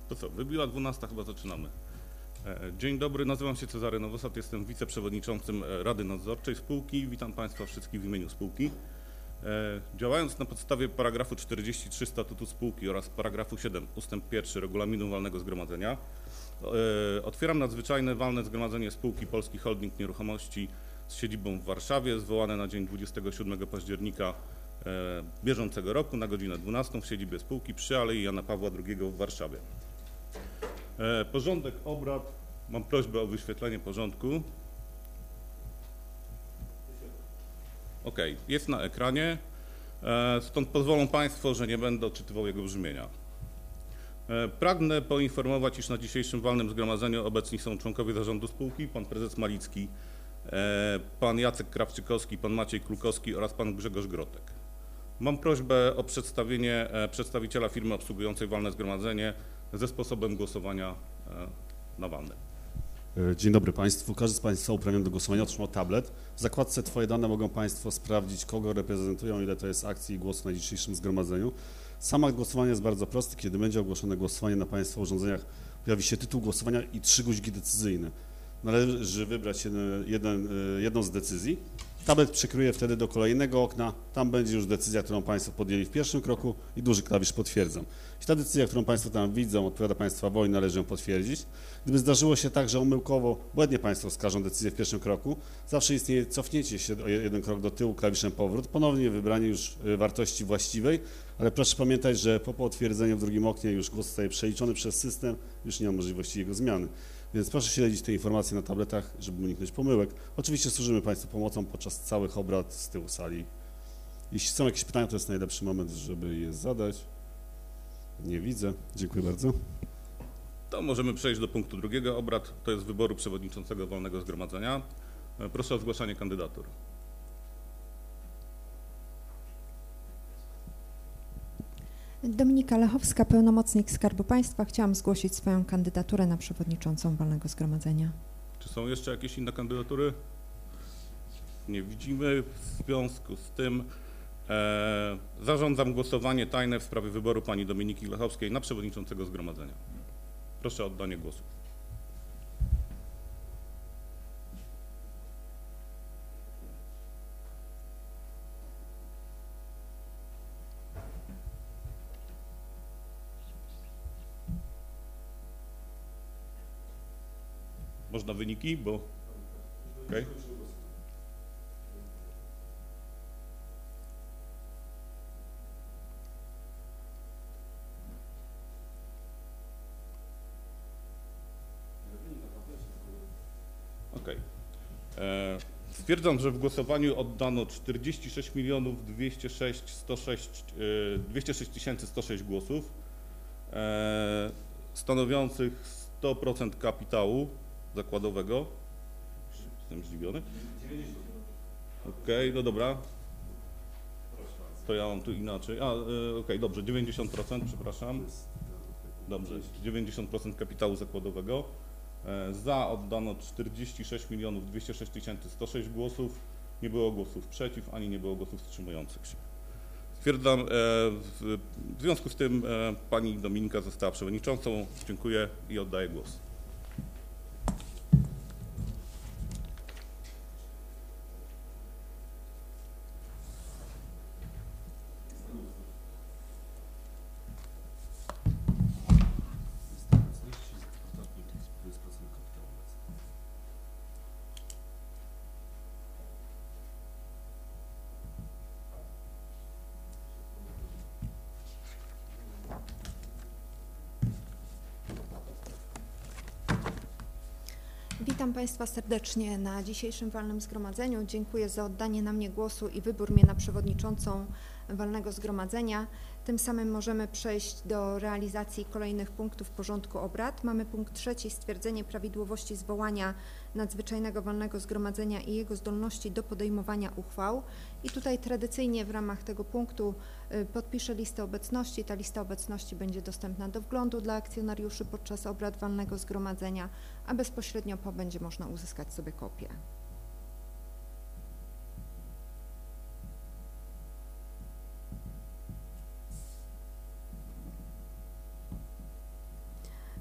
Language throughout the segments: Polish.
To co, wybiła 12, chyba zaczynamy. Dzień dobry, nazywam się Cezary Nowosad, jestem wiceprzewodniczącym Rady Nadzorczej spółki. Witam Państwa wszystkich w imieniu spółki. Działając na podstawie paragrafu 43 statutu spółki oraz paragrafu 7 ustęp 1 regulaminu walnego zgromadzenia, otwieram nadzwyczajne walne zgromadzenie spółki Polski Holding Nieruchomości z siedzibą w Warszawie, zwołane na dzień 27 października bieżącego roku na godzinę 12 w siedzibie spółki przy Alei Jana Pawła II w Warszawie. Porządek obrad. Mam prośbę o wyświetlenie porządku. OK, jest na ekranie, stąd pozwolą Państwo, że nie będę odczytywał jego brzmienia. Pragnę poinformować, iż na dzisiejszym walnym zgromadzeniu obecni są członkowie zarządu spółki, pan prezes Malicki, pan Jacek Krawczykowski, pan Maciej Krukowski oraz pan Grzegorz Grotek. Mam prośbę o przedstawienie przedstawiciela firmy obsługującej walne zgromadzenie ze sposobem głosowania na walnym. Dzień dobry Państwu. Każdy z Państwa uprawniony do głosowania otrzymał tablet. W zakładce Twoje dane mogą Państwo sprawdzić, kogo reprezentują, ile to jest akcji i głosu na dzisiejszym zgromadzeniu. Sam akt głosowania jest bardzo prosty. Kiedy będzie ogłoszone głosowanie na Państwa urządzeniach, pojawi się tytuł głosowania i 3 guziki decyzyjne. Należy wybrać jedną z decyzji. Tablet przekieruje wtedy do kolejnego okna, tam będzie już decyzja, którą Państwo podjęli w pierwszym kroku i duży klawisz potwierdzam. I ta decyzja, którą Państwo tam widzą, odpowiada Państwa woli, należy ją potwierdzić. Gdyby zdarzyło się tak, że omyłkowo, błędnie Państwo wskażą decyzję w pierwszym kroku, zawsze istnieje cofnięcie się o jeden krok do tyłu klawiszem powrót, ponownie wybranie już wartości właściwej, ale proszę pamiętać, że po potwierdzeniu w drugim oknie już głos zostaje przeliczony przez system, już nie ma możliwości jego zmiany. Więc proszę śledzić te informacje na tabletach, żeby uniknąć pomyłek. Oczywiście służymy Państwu pomocą podczas całych obrad z tyłu sali. Jeśli są jakieś pytania, to jest najlepszy moment, żeby je zadać. Nie widzę. Dziękuję bardzo. To możemy przejść do punktu drugiego obrad, to jest wyboru przewodniczącego walnego zgromadzenia. Proszę o zgłaszanie kandydatur. Dominika Lechowska, pełnomocnik Skarbu Państwa. Chciałam zgłosić swoją kandydaturę na przewodniczącą walnego zgromadzenia. Czy są jeszcze jakieś inne kandydatury? Nie widzimy. W związku z tym zarządzam głosowanie tajne w sprawie wyboru pani Dominiki Lechowskiej na przewodniczącego zgromadzenia. Proszę o oddanie głosu. Można wyniki, bo... Okay. Okay. Stwierdzam, że w głosowaniu oddano 46 206 106 głosów, stanowiących 100% kapitału zakładowego. Jestem zdziwiony. Okej, no dobra. To ja mam tu inaczej. Okej, dobrze, 90%, przepraszam. Dobrze, 90% kapitału zakładowego. Za oddano 46 206 106 głosów. Nie było głosów przeciw, ani nie było głosów wstrzymujących się. Stwierdzam, w związku z tym pani Dominika została przewodniczącą. Dziękuję i oddaję głos. Witam Państwa serdecznie na dzisiejszym walnym zgromadzeniu. Dziękuję za oddanie na mnie głosu i wybór mnie na przewodniczącą walnego zgromadzenia. Tym samym możemy przejść do realizacji kolejnych punktów porządku obrad. Mamy punkt trzeci, stwierdzenie prawidłowości zwołania nadzwyczajnego walnego zgromadzenia i jego zdolności do podejmowania uchwał. I tutaj tradycyjnie w ramach tego punktu podpiszę listę obecności. Ta lista obecności będzie dostępna do wglądu dla akcjonariuszy podczas obrad walnego zgromadzenia, a bezpośrednio po będzie można uzyskać sobie kopię.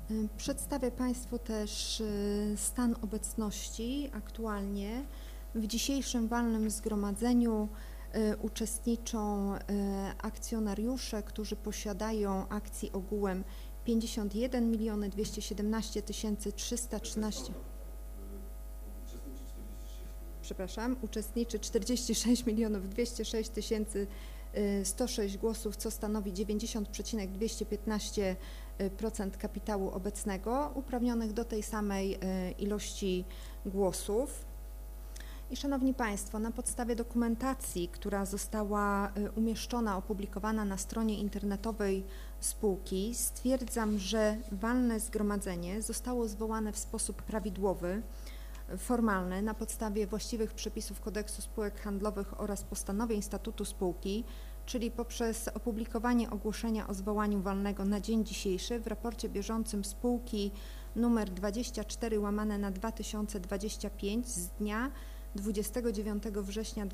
Przedstawię Państwu też stan obecności aktualnie. W dzisiejszym walnym zgromadzeniu uczestniczą akcjonariusze, którzy posiadają akcji ogółem 51 217 313. Przepraszam, uczestniczy 46 206 106 głosów, co stanowi 90,215% kapitału obecnego, uprawnionych do tej samej ilości głosów. I Szanowni Państwo, na podstawie dokumentacji, która została umieszczona, opublikowana na stronie internetowej spółki, stwierdzam, że walne zgromadzenie zostało zwołane w sposób prawidłowy, formalny, na podstawie właściwych przepisów Kodeksu Spółek Handlowych oraz postanowień statutu spółki, czyli poprzez opublikowanie ogłoszenia o zwołaniu walnego na dzień dzisiejszy w raporcie bieżącym spółki nr 24/2025 z dnia 29 września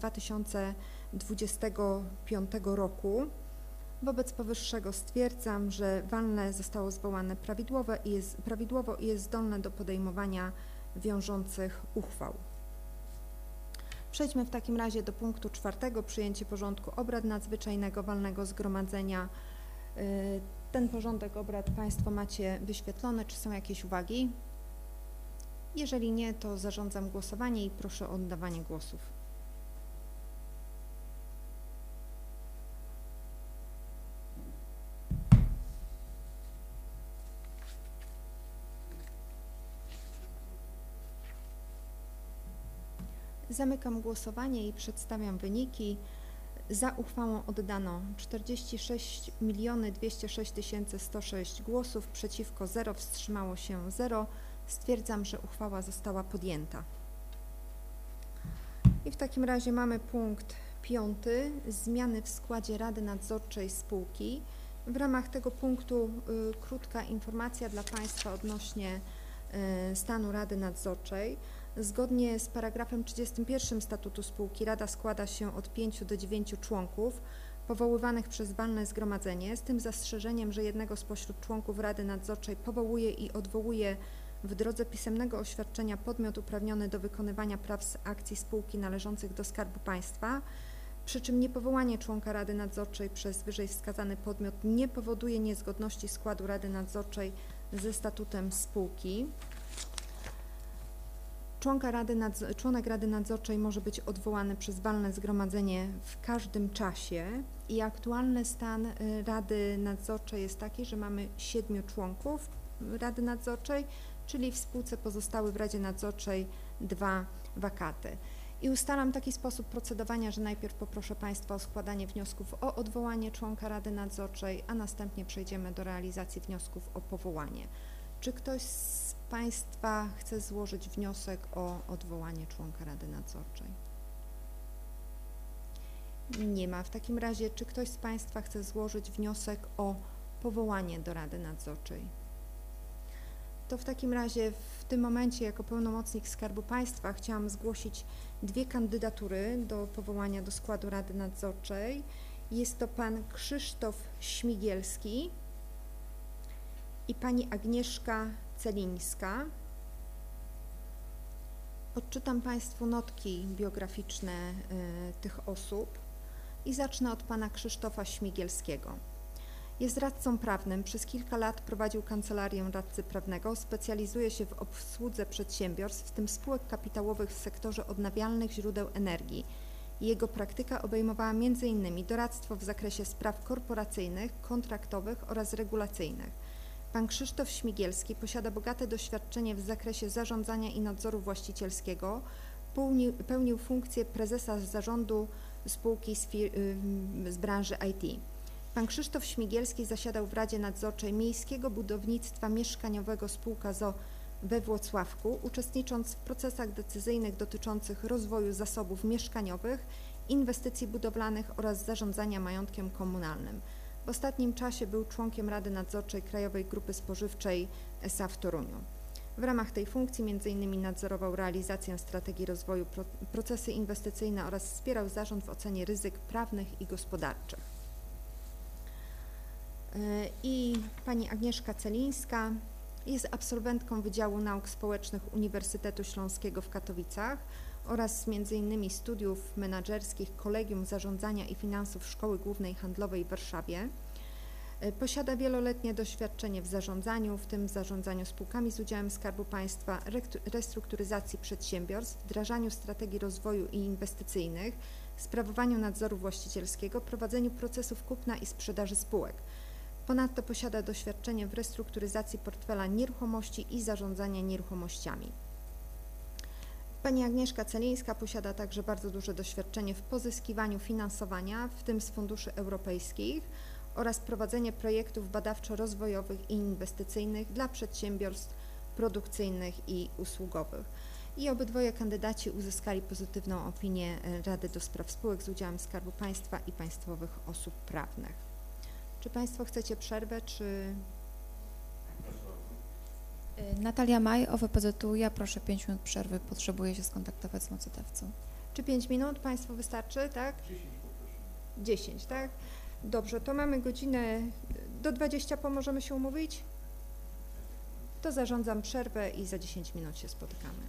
2025 roku. Wobec powyższego stwierdzam, że walne zostało zwołane prawidłowo i jest zdolne do podejmowania wiążących uchwał. Przejdźmy w takim razie do punktu 4. Przyjęcie porządku obrad nadzwyczajnego walnego zgromadzenia. Ten porządek obrad Państwo macie wyświetlony. Czy są jakieś uwagi? Jeżeli nie, to zarządzam głosowanie i proszę o oddawanie głosów. Zamykam głosowanie i przedstawiam wyniki. Za uchwałą oddano 46 206 106 głosów, przeciwko 0, wstrzymało się 0. Stwierdzam, że uchwała została podjęta. I w takim razie mamy punkt 5. Zmiany w składzie Rady Nadzorczej spółki. W ramach tego punktu krótka informacja dla Państwa odnośnie stanu Rady Nadzorczej. Zgodnie z paragrafem 31 statutu spółki Rada składa się od 5 do 9 członków powoływanych przez walne zgromadzenie, z tym zastrzeżeniem, że jednego spośród członków Rady Nadzorczej powołuje i odwołuje w drodze pisemnego oświadczenia podmiot uprawniony do wykonywania praw z akcji spółki należących do Skarbu Państwa, przy czym niepowołanie członka Rady Nadzorczej przez wyżej wskazany podmiot nie powoduje niezgodności składu Rady Nadzorczej ze statutem spółki. Członek Rady Nadzorczej może być odwołany przez walne zgromadzenie w każdym czasie i aktualny stan Rady Nadzorczej jest taki, że mamy 7 członków Rady Nadzorczej, czyli w spółce pozostały w Radzie Nadzorczej 2 wakaty. I ustalam taki sposób procedowania, że najpierw poproszę Państwa o składanie wniosków o odwołanie członka Rady Nadzorczej, a następnie przejdziemy do realizacji wniosków o powołanie. Czy ktoś z Państwa chce złożyć wniosek o odwołanie członka Rady Nadzorczej? Nie ma. W takim razie, czy ktoś z Państwa chce złożyć wniosek o powołanie do Rady Nadzorczej? To w takim razie w tym momencie jako pełnomocnik Skarbu Państwa chciałam zgłosić 2 kandydatury do powołania do składu Rady Nadzorczej. Jest to pan Krzysztof Śmigielski i pani Agnieszka Celińska. Odczytam Państwu notki biograficzne tych osób i zacznę od pana Krzysztofa Śmigielskiego. Jest radcą prawnym, przez kilka lat prowadził kancelarię radcy prawnego, specjalizuje się w obsłudze przedsiębiorstw, w tym spółek kapitałowych w sektorze odnawialnych źródeł energii. Jego praktyka obejmowała m.in. doradztwo w zakresie spraw korporacyjnych, kontraktowych oraz regulacyjnych. Pan Krzysztof Śmigielski posiada bogate doświadczenie w zakresie zarządzania i nadzoru właścicielskiego, pełnił funkcję prezesa zarządu spółki z branży IT. Pan Krzysztof Śmigielski zasiadał w Radzie Nadzorczej Miejskiego Budownictwa Mieszkaniowego spółka ZOO we Włocławku, uczestnicząc w procesach decyzyjnych dotyczących rozwoju zasobów mieszkaniowych, inwestycji budowlanych oraz zarządzania majątkiem komunalnym. W ostatnim czasie był członkiem Rady Nadzorczej Krajowej Grupy Spożywczej S.A. w Toruniu. W ramach tej funkcji m.in. nadzorował realizację strategii rozwoju, procesy inwestycyjne oraz wspierał zarząd w ocenie ryzyk prawnych i gospodarczych. I pani Agnieszka Celińska Jest absolwentką Wydziału Nauk Społecznych Uniwersytetu Śląskiego w Katowicach oraz m.in. studiów menedżerskich Kolegium Zarządzania i Finansów Szkoły Głównej Handlowej w Warszawie. Posiada wieloletnie doświadczenie w zarządzaniu, w tym w zarządzaniu spółkami z udziałem Skarbu Państwa, restrukturyzacji przedsiębiorstw, wdrażaniu strategii rozwoju i inwestycyjnych, sprawowaniu nadzoru właścicielskiego, prowadzeniu procesów kupna i sprzedaży spółek. Ponadto posiada doświadczenie w restrukturyzacji portfela nieruchomości i zarządzania nieruchomościami. Pani Agnieszka Celińska posiada także bardzo duże doświadczenie w pozyskiwaniu finansowania, w tym z funduszy europejskich, oraz prowadzenie projektów badawczo-rozwojowych i inwestycyjnych dla przedsiębiorstw produkcyjnych i usługowych. I obydwoje kandydaci uzyskali pozytywną opinię Rady do Spraw Spółek z udziałem Skarbu Państwa i państwowych osób prawnych. Czy Państwo chcecie przerwę, czy... Natalia Maj, OWPZU. Ja proszę 5 minut przerwy, potrzebuję się skontaktować z mocodawcą. Czy 5 minut Państwu wystarczy, tak? 10, tak? Dobrze, to mamy godzinę do 20, możemy się umówić? To zarządzam przerwę i za 10 minut się spotykamy.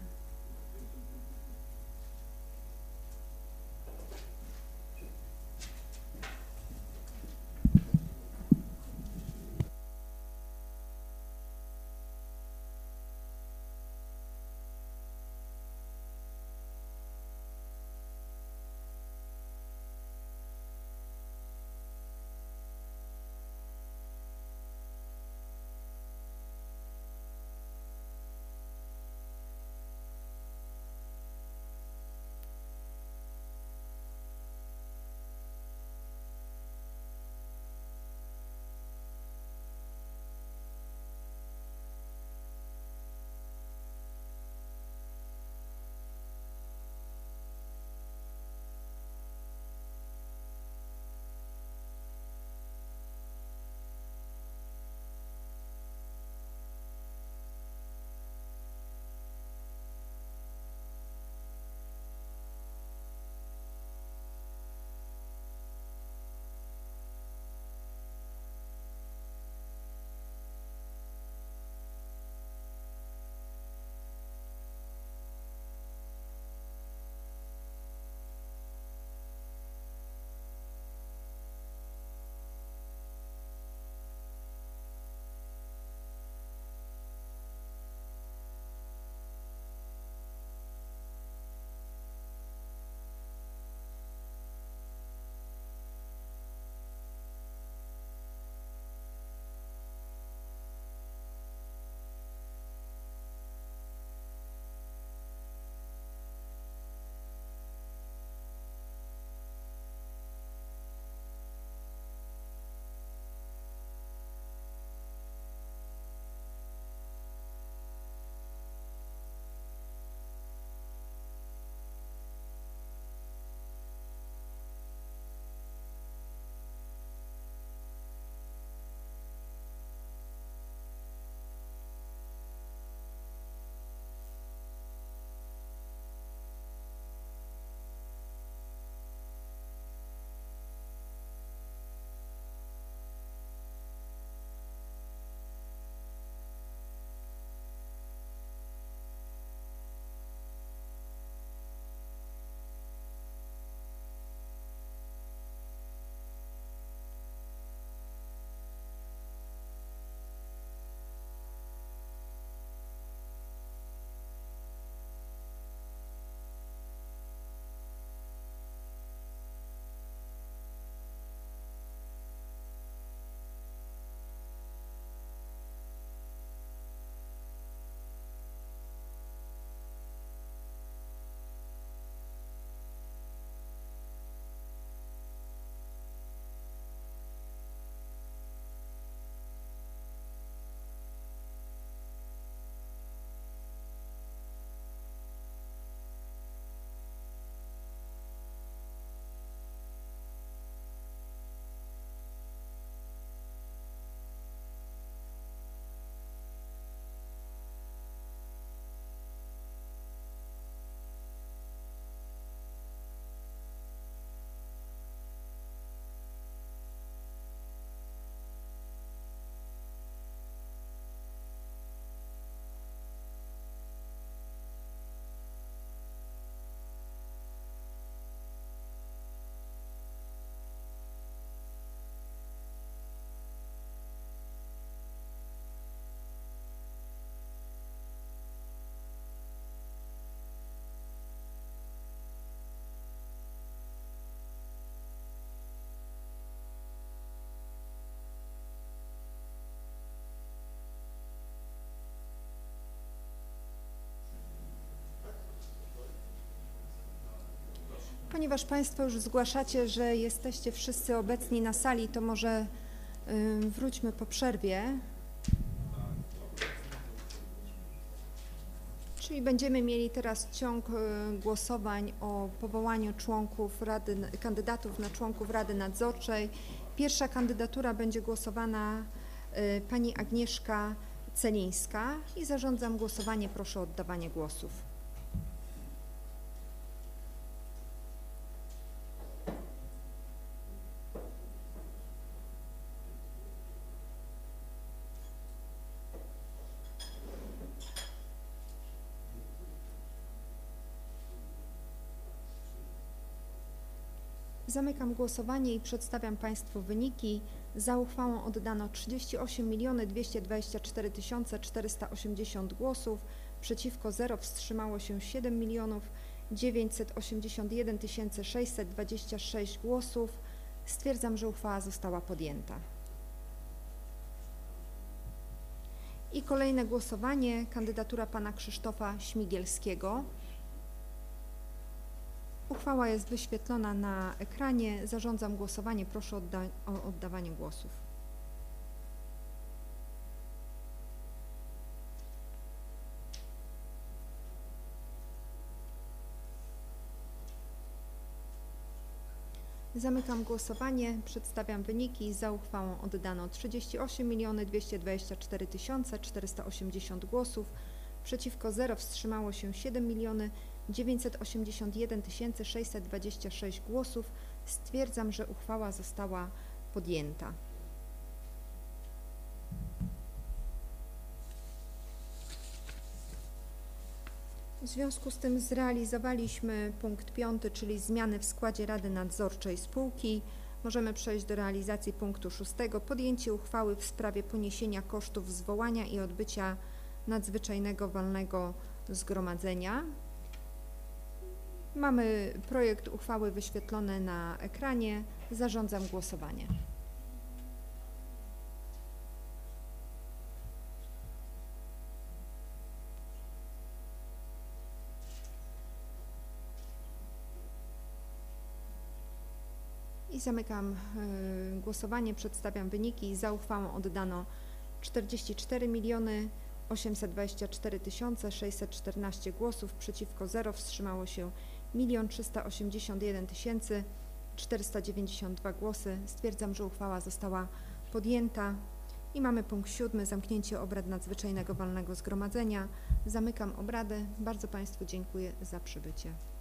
Ponieważ Państwo już zgłaszacie, że jesteście wszyscy obecni na sali, to może wróćmy po przerwie. Czyli będziemy mieli teraz ciąg głosowań o powołaniu kandydatów na członków Rady Nadzorczej. Pierwsza kandydatura będzie głosowana pani Agnieszka Celińska i zarządzam głosowanie. Proszę o oddawanie głosów. Zamykam głosowanie i przedstawiam Państwu wyniki. Za uchwałą oddano 38 224 480 głosów, przeciwko 0, wstrzymało się 7 981 626 głosów. Stwierdzam, że uchwała została podjęta. I kolejne głosowanie, kandydatura pana Krzysztofa Śmigielskiego. Uchwała jest wyświetlona na ekranie. Zarządzam głosowanie. Proszę o oddawanie głosów. Zamykam głosowanie. Przedstawiam wyniki. Za uchwałą oddano 38 224 480 głosów. Przeciwko 0, wstrzymało się 7 981 626 głosów. Stwierdzam, że uchwała została podjęta. W związku z tym zrealizowaliśmy punkt 5, czyli zmiany w składzie Rady Nadzorczej spółki. Możemy przejść do realizacji punktu 6. Podjęcie uchwały w sprawie poniesienia kosztów zwołania i odbycia nadzwyczajnego walnego zgromadzenia. Mamy projekt uchwały wyświetlony na ekranie. Zarządzam głosowanie. I zamykam głosowanie. Przedstawiam wyniki. Za uchwałą oddano 44 824 614 głosów, przeciwko 0, wstrzymało się 1 381 492 głosy. Stwierdzam, że uchwała została podjęta. I mamy punkt 7. Zamknięcie obrad nadzwyczajnego walnego zgromadzenia. Zamykam obrady. Bardzo Państwu dziękuję za przybycie.